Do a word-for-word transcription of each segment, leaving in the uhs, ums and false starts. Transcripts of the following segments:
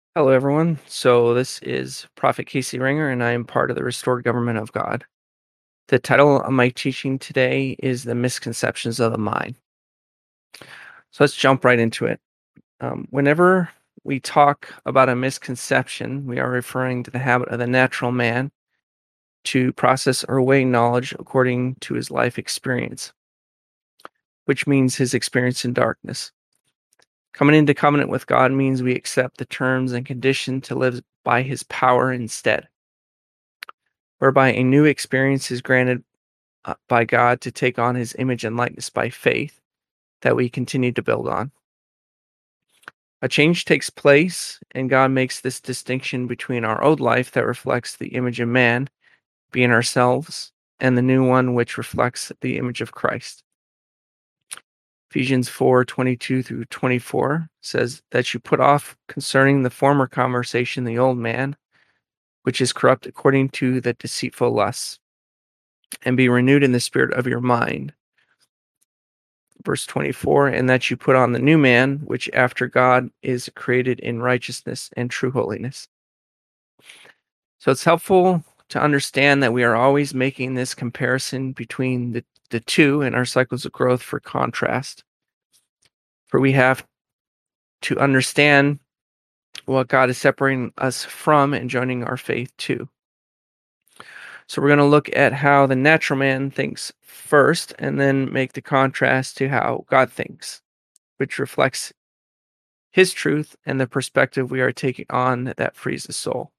Hello, everyone. So, this is Prophet Casey Ringer, and I am part of the Restored Government of God. The title of my teaching today is The Misconceptions of the Mind. So, let's jump right into it. Um, whenever we talk about a misconception, we are referring to the habit of the natural man to process or weigh knowledge according to his life experience, which means his experience in darkness. Coming into covenant with God means we accept the terms and condition to live by his power instead, whereby a new experience is granted uh, by God to take on his image and likeness by faith that we continue to build on. A change takes place, and God makes this distinction between our old life that reflects the image of man, being ourselves, and the new one which reflects the image of Christ. Ephesians four twenty-two through twenty-four says that you put off concerning the former conversation the old man, which is corrupt according to the deceitful lusts, and be renewed in the spirit of your mind. Verse twenty-four, and that you put on the new man, which after God is created in righteousness and true holiness. So it's helpful to understand that we are always making this comparison between the, the two in our cycles of growth for contrast. For we have to understand what God is separating us from and joining our faith to. So we're going to look at how the natural man thinks first, and then make the contrast to how God thinks, which reflects his truth and the perspective we are taking on that frees the soul.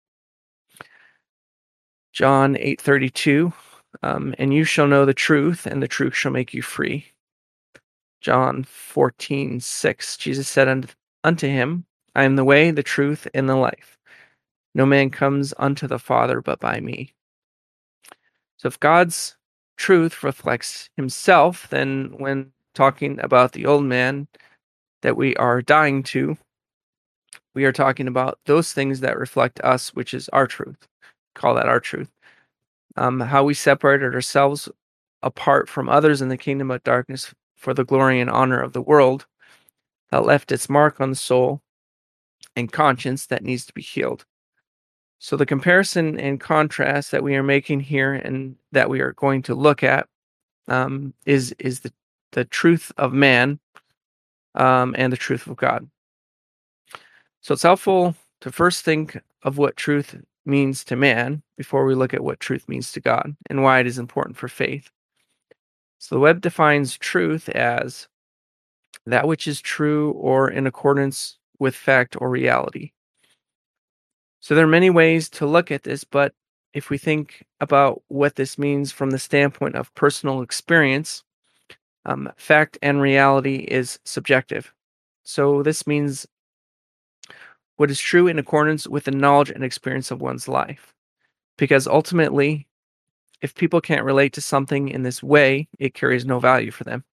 John eight thirty-two, um, and you shall know the truth, and the truth shall make you free. John fourteen six, Jesus said unto, unto him, I am the way, the truth, and the life. No man comes unto the Father but by me. So if God's truth reflects himself, then when talking about the old man that we are dying to, we are talking about those things that reflect us, which is our truth. Call that our truth. Um, how we separated ourselves apart from others in the kingdom of darkness for the glory and honor of the world that left its mark on the soul and conscience that needs to be healed. So the comparison and contrast that we are making here and that we are going to look at um, is is the, the truth of man um, and the truth of God. So it's helpful to first think of what truth means to man before we look at what truth means to God and why it is important for faith. So the web defines truth as that which is true or in accordance with fact or reality. So there are many ways to look at this, but if we think about what this means from the standpoint of personal experience, um, fact and reality is subjective. So this means what is true in accordance with the knowledge and experience of one's life. Because ultimately, if people can't relate to something in this way, it carries no value for them.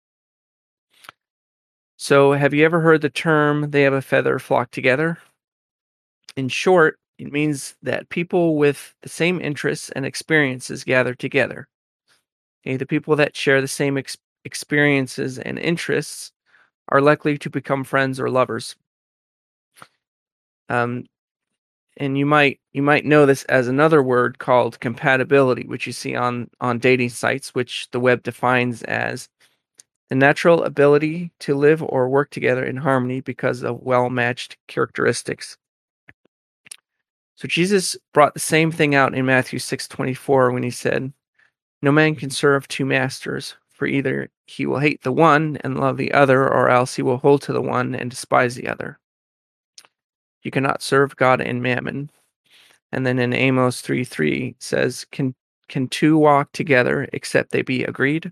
So have you ever heard the term, they have a feather flock together? In short, it means that people with the same interests and experiences gather together. Okay, the people that share the same ex- experiences and interests are likely to become friends or lovers. Um, and you might you might know this as another word called compatibility, which you see on on dating sites, which the web defines as the natural ability to live or work together in harmony because of well-matched characteristics. So Jesus brought the same thing out in Matthew six twenty-four when he said, no man can serve two masters, for either he will hate the one and love the other, or else he will hold to the one and despise the other. You cannot serve God and mammon. And then in Amos three three says, Can can two walk together except they be agreed?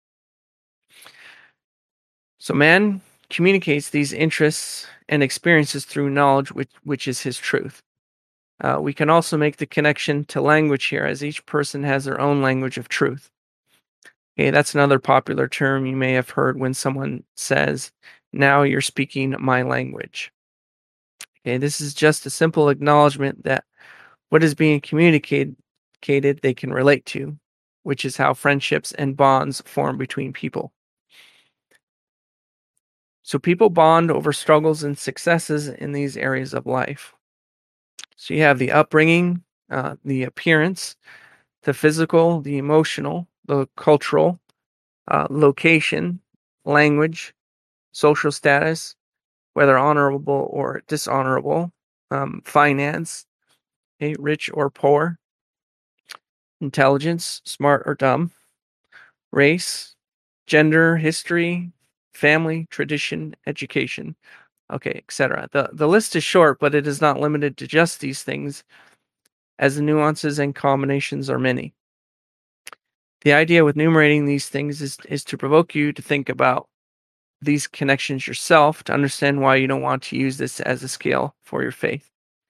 So man communicates these interests and experiences through knowledge, which, which is his truth. Uh, we can also make the connection to language here, as each person has their own language of truth. Okay, that's another popular term you may have heard when someone says, now you're speaking my language. Okay, this is just a simple acknowledgement that what is being communicated they can relate to, which is how friendships and bonds form between people. So people bond over struggles and successes in these areas of life. So you have the upbringing, uh, the appearance, the physical, the emotional, the cultural, uh, location, language, social status, whether honorable or dishonorable, um, finance, okay, rich or poor, intelligence, smart or dumb, race, gender, history, family, tradition, education, okay, et cetera. The, the list is short, but it is not limited to just these things, as the nuances and combinations are many. The idea with enumerating these things is, is to provoke you to think about these connections yourself, to understand why you don't want to use this as a scale for your faith.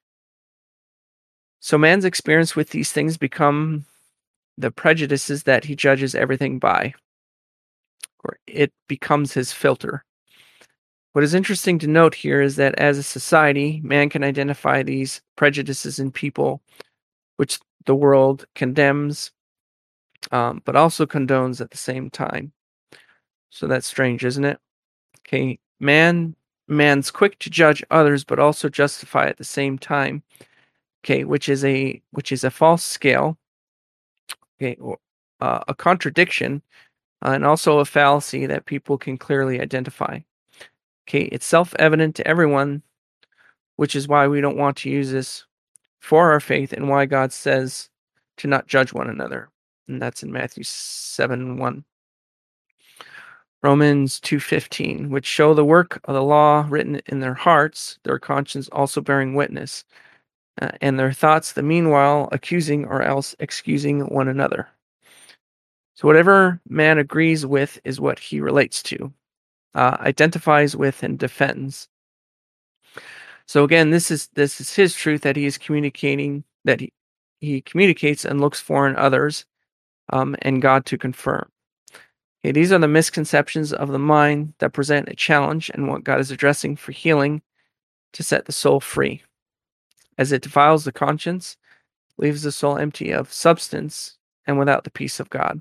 So man's experience with these things become the prejudices that he judges everything by, or it becomes his filter. What is interesting to note here is that as a society, man can identify these prejudices in people, which the world condemns, um, but also condones at the same time. So that's strange, isn't it? Okay, man, man's quick to judge others, but also justify at the same time. Okay, which is a which is a false scale. Okay, or uh, a contradiction, uh, and also a fallacy that people can clearly identify. Okay, it's self-evident to everyone, which is why we don't want to use this for our faith, and why God says to not judge one another. And that's in Matthew seven one. Romans two fifteen, which show the work of the law written in their hearts, their conscience also bearing witness, uh, and their thoughts the meanwhile accusing or else excusing one another. So whatever man agrees with is what he relates to, uh, identifies with, and defends. So again, this is this is his truth that he is communicating, that he, he communicates and looks for in others, um, and God to confirm. Okay, these are the misconceptions of the mind that present a challenge and what God is addressing for healing to set the soul free. As it defiles the conscience, leaves the soul empty of substance and without the peace of God.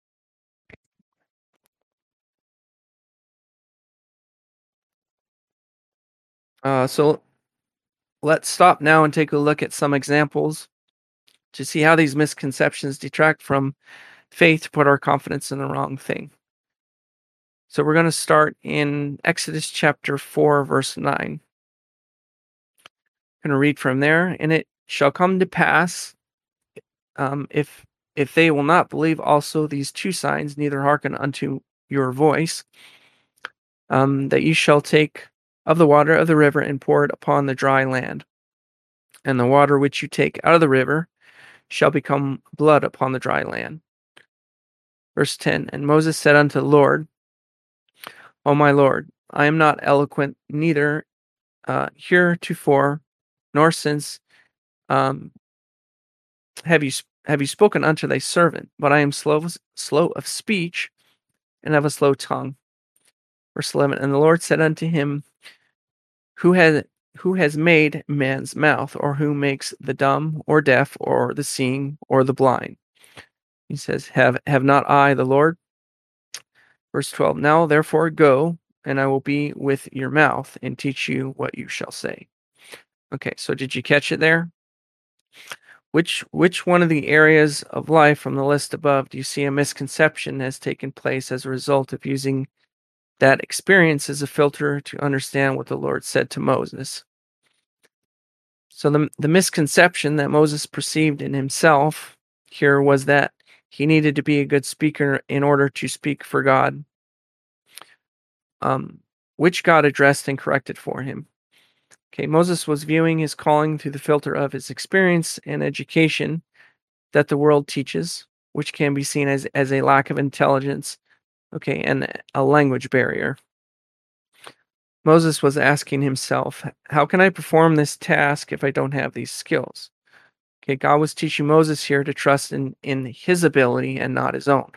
Uh, so let's stop now and take a look at some examples to see how these misconceptions detract from faith to put our confidence in the wrong thing. So we're going to start in Exodus chapter four, verse nine. I'm going to read from there. And it shall come to pass, um, if if they will not believe also these two signs, neither hearken unto your voice, um, that you shall take of the water of the river and pour it upon the dry land. And the water which you take out of the river shall become blood upon the dry land. Verse ten, and Moses said unto the Lord, O my Lord, I am not eloquent, neither uh, heretofore, nor since um, have you have you spoken unto thy servant, but I am slow, slow of speech, and have a slow tongue. Verse eleven, and the Lord said unto him, Who has who has made man's mouth, or who makes the dumb, or deaf, or the seeing, or the blind? He says, Have have not I the Lord? Verse twelve, now therefore go, and I will be with your mouth, and teach you what you shall say. Okay, so did you catch it there? Which which one of the areas of life from the list above do you see a misconception has taken place as a result of using that experience as a filter to understand what the Lord said to Moses? So the, the misconception that Moses perceived in himself here was that he needed to be a good speaker in order to speak for God, um, which God addressed and corrected for him. Okay, Moses was viewing his calling through the filter of his experience and education that the world teaches, which can be seen as, as a lack of intelligence, okay, and a language barrier. Moses was asking himself, how can I perform this task if I don't have these skills? Okay, God was teaching Moses here to trust in, in his ability and not his own.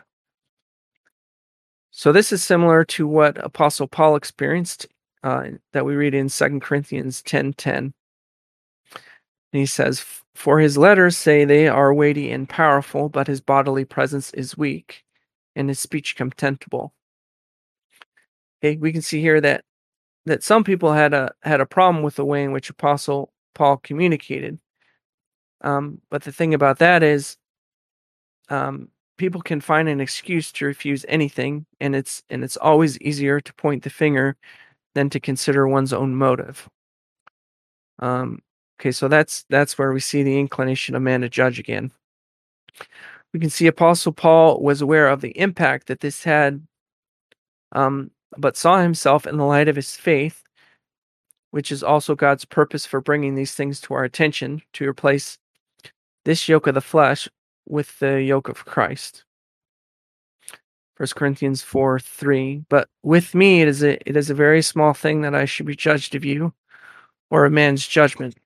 So this is similar to what Apostle Paul experienced uh, that we read in Second Corinthians ten ten. And he says, for his letters say they are weighty and powerful, but his bodily presence is weak, and his speech contemptible. Okay, we can see here that that some people had a had a problem with the way in which Apostle Paul communicated. Um, but the thing about that is, um, people can find an excuse to refuse anything, and it's and it's always easier to point the finger than to consider one's own motive. Um, okay, so that's that's where we see the inclination of man to judge again. We can see Apostle Paul was aware of the impact that this had, um, but saw himself in the light of his faith, which is also God's purpose for bringing these things to our attention, to replace this yoke of the flesh with the yoke of Christ. First Corinthians four three. But with me it is a it is a very small thing that I should be judged of you, or a man's judgment.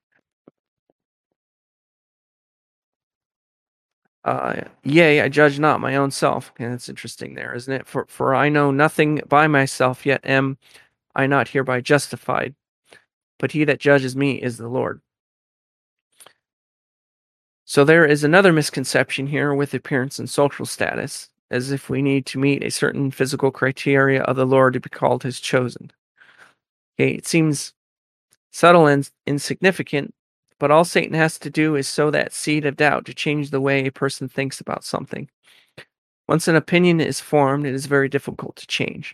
Uh, yea, I judge not my own self. And it's interesting there, isn't it? For for I know nothing by myself, yet am I not hereby justified. But he that judges me is the Lord. So there is another misconception here with appearance and social status, as if we need to meet a certain physical criteria of the Lord to be called his chosen. Okay, it seems subtle and insignificant, but all Satan has to do is sow that seed of doubt to change the way a person thinks about something. Once an opinion is formed, it is very difficult to change.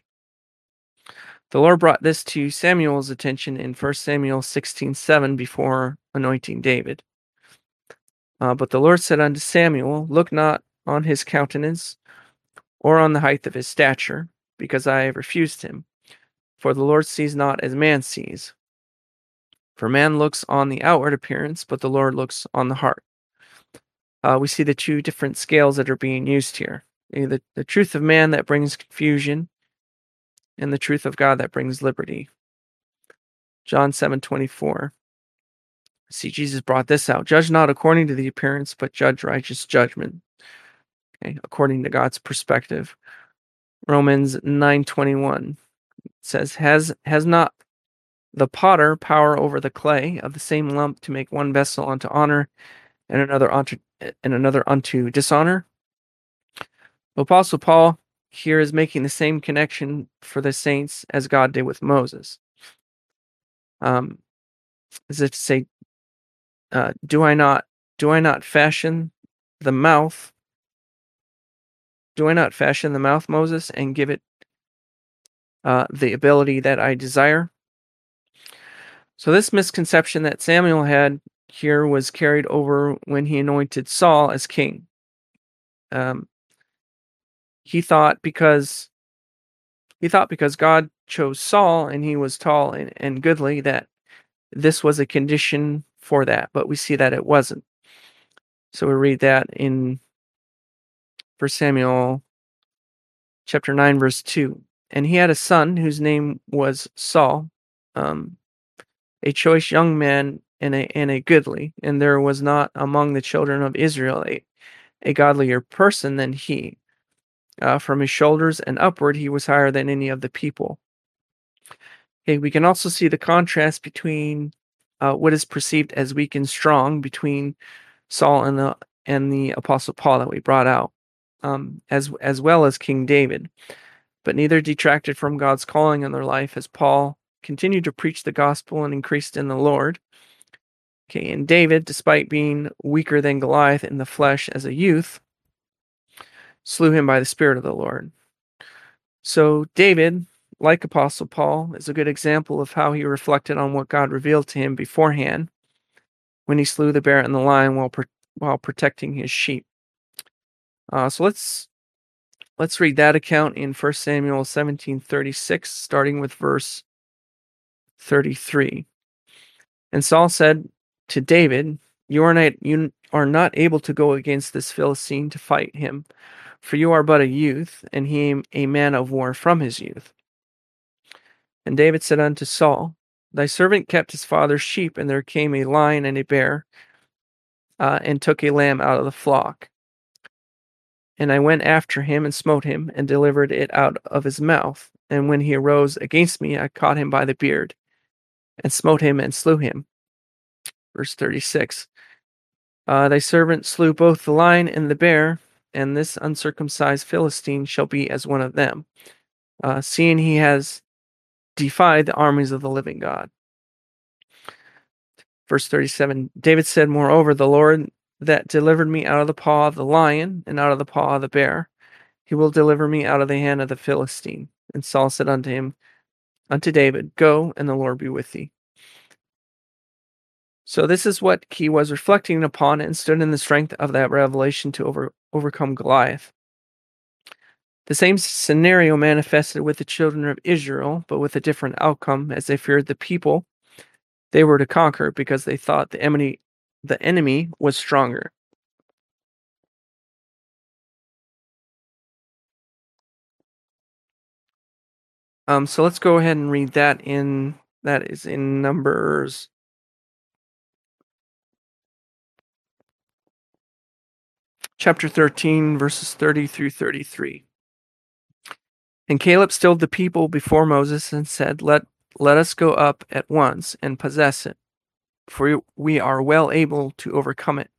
The Lord brought this to Samuel's attention in First Samuel sixteen seven before anointing David. Uh, but the Lord said unto Samuel, Look not on his countenance, or on the height of his stature, because I have refused him. For the Lord sees not as man sees. For man looks on the outward appearance, but the Lord looks on the heart. Uh, we see the two different scales that are being used here. The, the truth of man that brings confusion, and the truth of God that brings liberty. John seven twenty-four. See, Jesus brought this out. Judge not according to the appearance, but judge righteous judgment. Okay, according to God's perspective. Romans nine twenty-one says, Has has not the potter power over the clay of the same lump to make one vessel unto honor and another unto and another unto dishonor? The Apostle Paul here is making the same connection for the saints as God did with Moses. Um, as if to say, uh, do I not do I not fashion the mouth? Do I not fashion the mouth, Moses, and give it uh, the ability that I desire? So this misconception that Samuel had here was carried over when he anointed Saul as king. Um, he thought because he thought because God chose Saul and he was tall and, and goodly that this was a condition for that, but we see that it wasn't. So we read that in First Samuel chapter nine, verse two. And he had a son whose name was Saul, um, a choice young man and a and a goodly, and there was not among the children of Israel a, a godlier person than he. Uh, from his shoulders and upward, he was higher than any of the people. Okay, we can also see the contrast between uh, what is perceived as weak and strong between Saul and the and the Apostle Paul that we brought out, um, as as well as King David. But neither detracted from God's calling in their life, as Paul continued to preach the gospel and increased in the Lord. Okay, and David, despite being weaker than Goliath in the flesh as a youth, slew him by the Spirit of the Lord. So David, like Apostle Paul, is a good example of how he reflected on what God revealed to him beforehand when he slew the bear and the lion while pro- while protecting his sheep. Uh, so let's let's read that account in First Samuel seventeen thirty-six, starting with verse thirty-three. And Saul said to David, "You are not you are not able to go against this Philistine to fight him, for you are but a youth, and he a man of war from his youth." And David said unto Saul, Thy servant kept his father's sheep, and there came a lion and a bear, uh, and took a lamb out of the flock. And I went after him and smote him, and delivered it out of his mouth. And when he arose against me, I caught him by the beard, and smote him and slew him. Verse thirty-six. Uh, thy servant slew both the lion and the bear, and this uncircumcised Philistine shall be as one of them, uh, seeing he has defy the armies of the living God. Verse thirty-seven, David said, moreover, the Lord that delivered me out of the paw of the lion and out of the paw of the bear, he will deliver me out of the hand of the Philistine. And Saul said unto him, unto David, go, and the Lord be with thee. So this is what he was reflecting upon and stood in the strength of that revelation to over, overcome Goliath. The same scenario manifested with the children of Israel, but with a different outcome, as they feared the people they were to conquer because they thought the enemy, the enemy was stronger. Um, so let's go ahead and read that in, that is in Numbers chapter thirteen, verses thirty through thirty-three. And Caleb stilled the people before Moses and said, Let, let us go up at once and possess it, for we are well able to overcome it.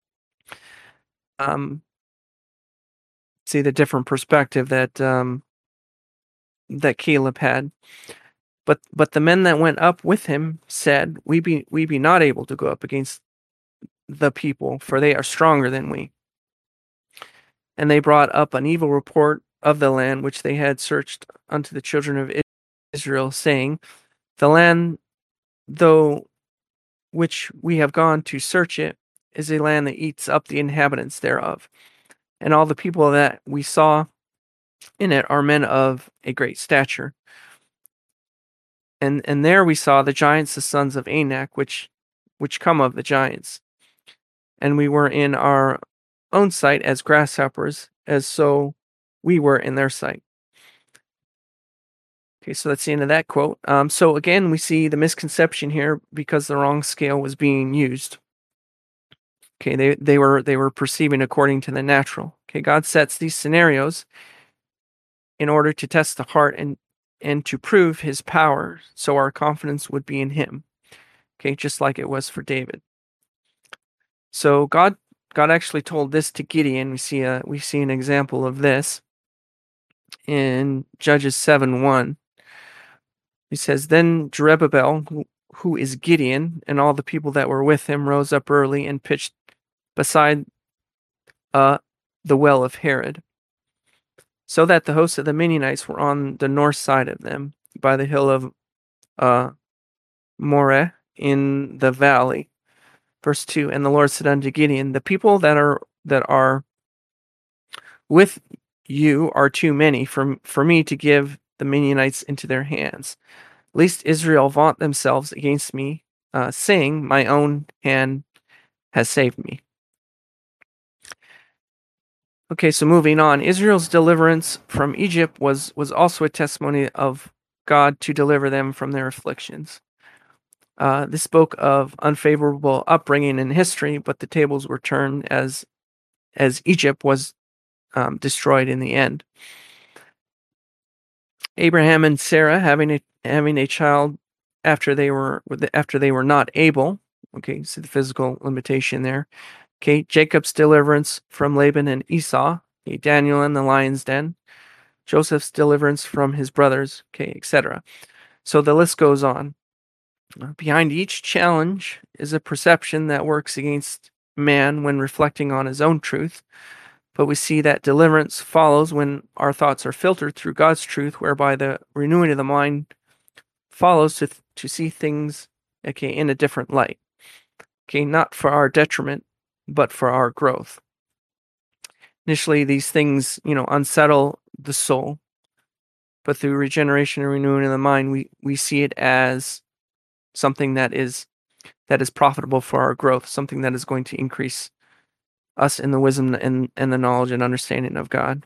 Um, see the different perspective that um, that Caleb had. But but the men that went up with him said, We be we be not able to go up against the people, for they are stronger than we. And they brought up an evil report of the land which they had searched unto the children of Israel, saying, The land, though which we have gone to search it, is a land that eats up the inhabitants thereof. And all the people that we saw in it are men of a great stature. And and there we saw the giants, the sons of Anak, which which come of the giants. And we were in our own sight as grasshoppers, as so we were in their sight. Okay, so that's the end of that quote. Um, so again, we see the misconception here because the wrong scale was being used. Okay, they, they were they were perceiving according to the natural. Okay, God sets these scenarios in order to test the heart and and to prove his power, so our confidence would be in him. Okay, just like it was for David. So God God actually told this to Gideon. We see a we see an example of this in Judges seven one. He says, Then Jerubbaal, who, who is Gideon, and all the people that were with him rose up early and pitched beside uh, the well of Herod, so that the hosts of the Midianites were on the north side of them, by the hill of uh, Moreh in the valley. Verse two, And the Lord said unto Gideon, The people that are that are with you are too many for, for me to give the Midianites into their hands. Lest Israel vaunt themselves against me, uh, saying, My own hand has saved me. Okay, so moving on. Israel's deliverance from Egypt was, was also a testimony of God to deliver them from their afflictions. Uh, this spoke of unfavorable upbringing in history, but the tables were turned as as Egypt was um, destroyed in the end. Abraham and Sarah having a having a child after they were after they were not able. Okay, so the physical limitation there. Okay, Jacob's deliverance from Laban and Esau. Okay, Daniel in the lion's den. Joseph's deliverance from his brothers. Okay, et cetera. So the list goes on. Behind each challenge is a perception that works against man when reflecting on his own truth. But we see that deliverance follows when our thoughts are filtered through God's truth, whereby the renewing of the mind follows to, to see things, okay, in a different light. Okay, not for our detriment, but for our growth. Initially, these things, you know, unsettle the soul, but through regeneration and renewing of the mind, we, we see it as something that is that is profitable for our growth, something that is going to increase us in the wisdom and, and the knowledge and understanding of God.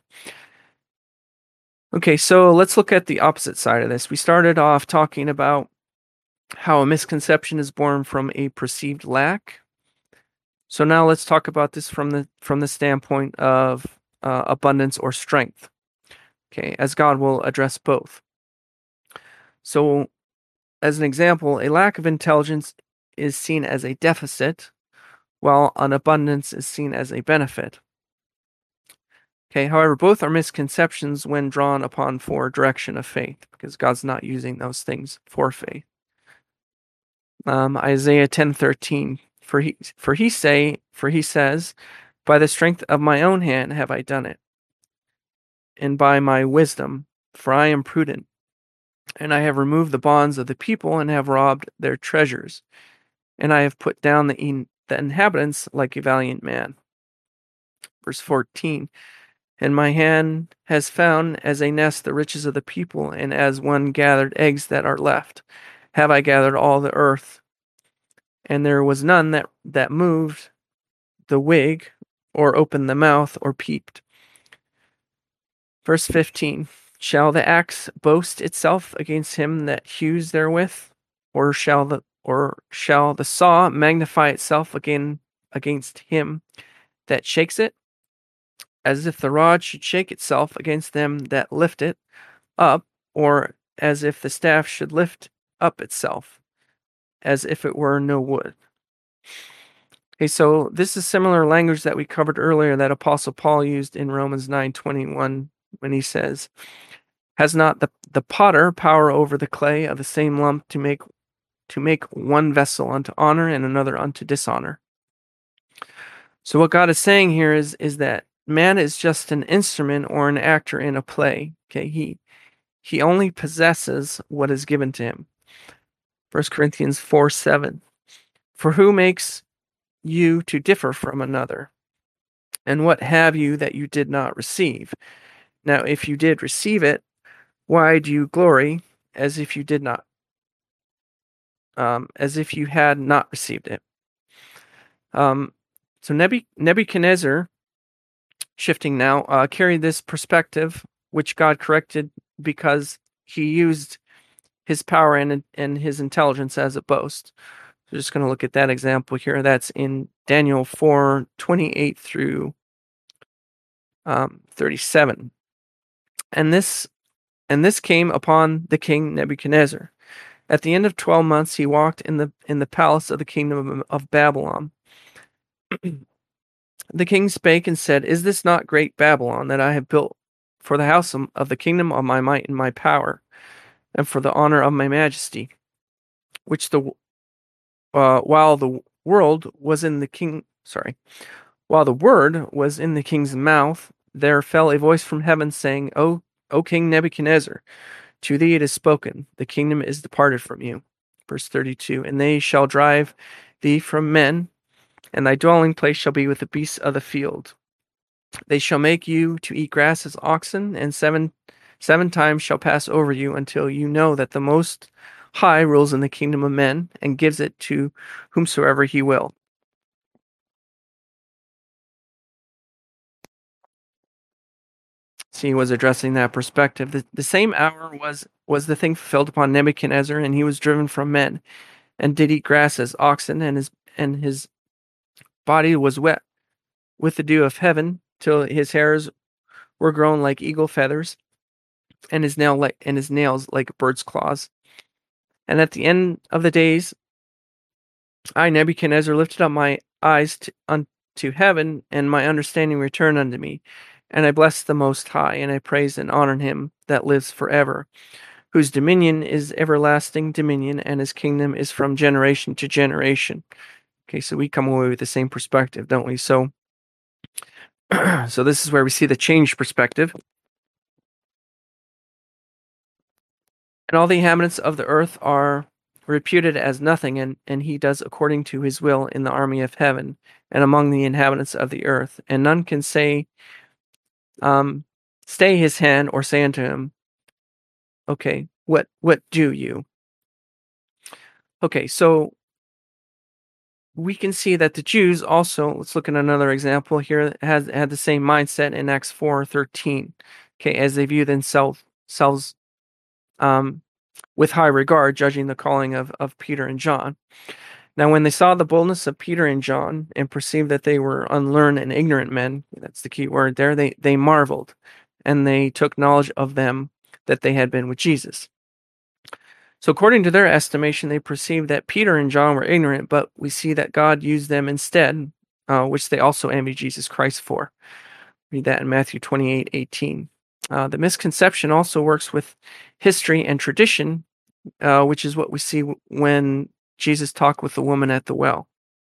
Okay, so let's look at the opposite side of this. We started off talking about how a misconception is born from a perceived lack. So now let's talk about this from the from the standpoint of uh, abundance or strength. Okay, as God will address both. So, as an example, a lack of intelligence is seen as a deficit, while an abundance is seen as a benefit. Okay, however, both are misconceptions when drawn upon for direction of faith, because God's not using those things for faith. Um, Isaiah ten thirteen, for he for he say for he says, by the strength of my own hand have I done it, and by my wisdom, for I am prudent, and I have removed the bonds of the people and have robbed their treasures, and I have put down the in, the inhabitants like a valiant man. Verse fourteen, and my hand has found as a nest the riches of the people, and as one gathered eggs that are left, have I gathered all the earth. And there was none that, that moved the wig, or opened the mouth, or peeped. Verse fifteen, shall the axe boast itself against him that hews therewith, or shall the or shall the saw magnify itself again against him that shakes it? As if the rod should shake itself against them that lift it up, or as if the staff should lift up itself, as if it were no wood. Okay, so this is similar language that we covered earlier that Apostle Paul used in Romans nine twenty-one when he says, has not the, the potter power over the clay of the same lump to make to make one vessel unto honor and another unto dishonor? So what God is saying here is, is that man is just an instrument or an actor in a play. Okay, he he only possesses what is given to him. First Corinthians four seven. For who makes you to differ from another? And what have you that you did not receive? Now, if you did receive it, why do you glory as if you did not, um, as if you had not received it? Um, so Nebuchadnezzar, shifting now, uh, carried this perspective, which God corrected because he used his power and, and his intelligence as a boast. So just going to look at that example here. That's in Daniel four twenty-eight through um, thirty-seven. And this and this came upon the king Nebuchadnezzar. At the end of twelve months, he walked in the in the palace of the kingdom of Babylon. The king spake and said, is this not great Babylon that I have built for the house of the kingdom of my might and my power, and for the honor of my majesty, which the uh, while the world was in the king, sorry, while the word was in the king's mouth, there fell a voice from heaven saying, O, O King Nebuchadnezzar, to thee it is spoken, the kingdom is departed from you. Verse thirty-two, and they shall drive thee from men, and thy dwelling place shall be with the beasts of the field. They shall make you to eat grass as oxen, and seven seven times shall pass over you, until you know that the Most High rules in the kingdom of men, and gives it to whomsoever he will. So he was addressing that perspective. The, the same hour was was the thing fulfilled upon Nebuchadnezzar, and he was driven from men, and did eat grass as oxen, and his and his body was wet with the dew of heaven, till his hairs were grown like eagle feathers, and his nail like and his nails like birds' claws. And at the end of the days, I Nebuchadnezzar lifted up my eyes to, unto heaven, and my understanding returned unto me. And I blessed the Most High, and I praised and honored him that lives forever, whose dominion is everlasting dominion, and his kingdom is from generation to generation. Okay, so we come away with the same perspective, don't we? So, so this is where we see the changed perspective. And all the inhabitants of the earth are reputed as nothing, and, and he does according to his will in the army of heaven and among the inhabitants of the earth. And none can say, um, stay his hand, or say unto him, okay, what what do you? Okay, so we can see that the Jews also, let's look at another example here, has had the same mindset in Acts four thirteen. Okay, as they view themselves selves, um, with high regard, judging the calling of, of Peter and John. Now, when they saw the boldness of Peter and John, and perceived that they were unlearned and ignorant men, that's the key word there, they, they marveled, and they took knowledge of them that they had been with Jesus. So according to their estimation, they perceived that Peter and John were ignorant, but we see that God used them instead, uh, which they also envied Jesus Christ for. Read that in Matthew twenty-eight eighteen. Uh, the misconception also works with history and tradition, uh, which is what we see w- when Jesus talked with the woman at the well.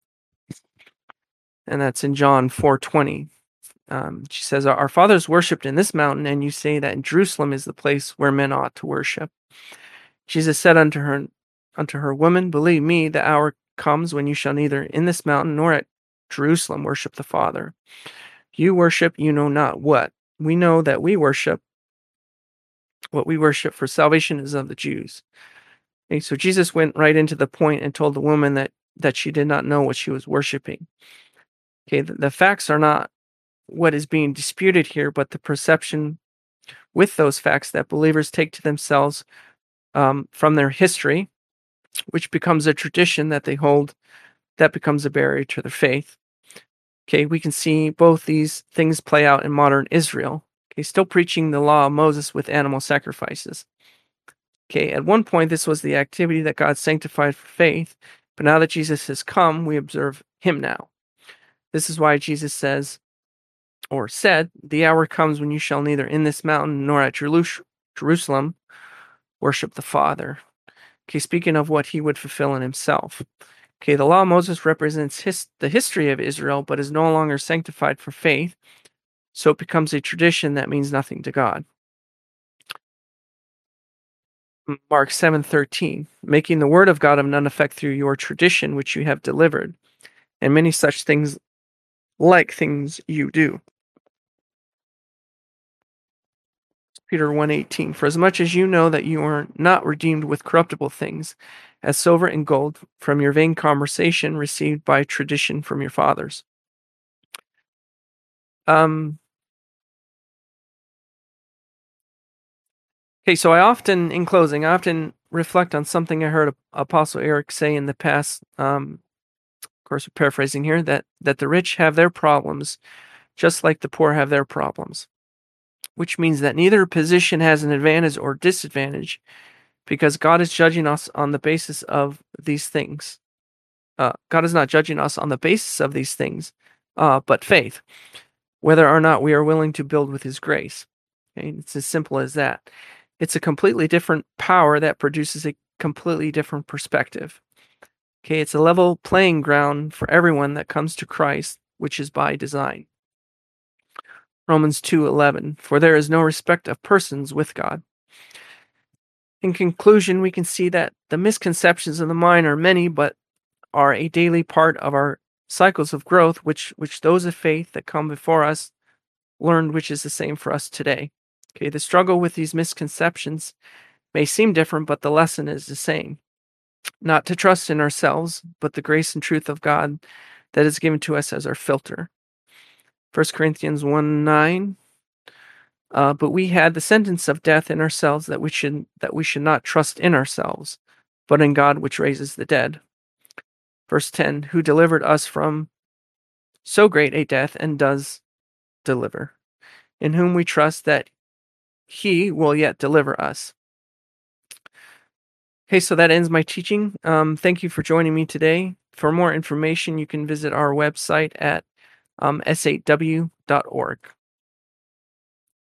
And that's in John four twenty. Um, she says, Our fathers worshipped in this mountain, and you say that in Jerusalem is the place where men ought to worship. Jesus said unto her, unto her, Woman, believe me, the hour comes when you shall neither in this mountain nor at Jerusalem worship the Father. You worship, you know not what. We know that we worship what we worship, for salvation is of the Jews. Okay, so Jesus went right into the point and told the woman that that she did not know what she was worshiping. Okay, the, the facts are not what is being disputed here, but the perception with those facts that believers take to themselves um, from their history, which becomes a tradition that they hold, that becomes a barrier to their faith. Okay, we can see both these things play out in modern Israel. Okay, still preaching the law of Moses with animal sacrifices. Okay, at one point, this was the activity that God sanctified for faith, but now that Jesus has come, we observe him now. This is why Jesus says, or said, the hour comes when you shall neither in this mountain nor at Jerus- Jerusalem worship the Father. Okay, speaking of what he would fulfill in himself. Okay, the law of Moses represents his, the history of Israel, but is no longer sanctified for faith, so it becomes a tradition that means nothing to God. Mark seven thirteen, making the word of God of none effect through your tradition which you have delivered, and many such things like things you do. Peter one eighteen, for as much as you know that you are not redeemed with corruptible things, as silver and gold, from your vain conversation received by tradition from your fathers. Um, okay, so I often, in closing, I often reflect on something I heard Apostle Eric say in the past. Um, of course, we're paraphrasing here, that that the rich have their problems, just like the poor have their problems, which means that neither position has an advantage or disadvantage, because God is judging us on the basis of these things. Uh, God is not judging us on the basis of these things, uh, but faith, whether or not we are willing to build with His grace. Okay? It's as simple as that. It's a completely different power that produces a completely different perspective. Okay, it's a level playing ground for everyone that comes to Christ, which is by design. Romans two eleven, for there is no respect of persons with God. In conclusion, we can see that the misconceptions of the mind are many, but are a daily part of our cycles of growth, which which those of faith that come before us learned, which is the same for us today. Okay, the struggle with these misconceptions may seem different, but the lesson is the same. Not to trust in ourselves, but the grace and truth of God that is given to us as our filter. First Corinthians one nine. Uh, but we had the sentence of death in ourselves, that we should that we should not trust in ourselves, but in God which raises the dead. Verse ten, who delivered us from so great a death and does deliver, in whom we trust that he will yet deliver us. Okay, so that ends my teaching. Um, thank you for joining me today. For more information, you can visit our website at um, s eight w dot org.